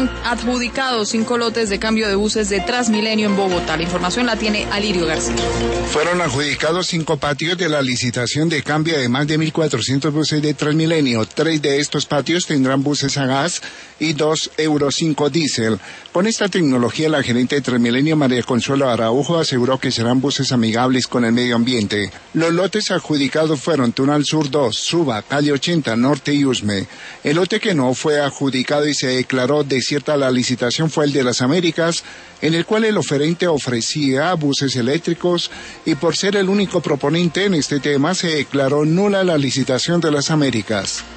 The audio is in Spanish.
fueron adjudicados 5 lotes de cambio de buses de Transmilenio en Bogotá. La información la tiene Alirio García. Fueron adjudicados 5 patios de la licitación de cambio de más de 1.400 buses de Transmilenio. 3 de estos patios tendrán buses a gas y 2 Euro 5 diésel. Con esta tecnología, la gerente de Transmilenio, María Consuelo Araujo, aseguró que serán buses amigables con el medio ambiente. Los lotes adjudicados fueron Tunal Sur 2, Suba, Calle 80, Norte y Usme. El lote que no fue adjudicado y se declaró desierta la licitación fue el de Las Américas, en el cual el oferente ofrecía buses eléctricos y por ser el único proponente en este tema se declaró nula la licitación de Las Américas.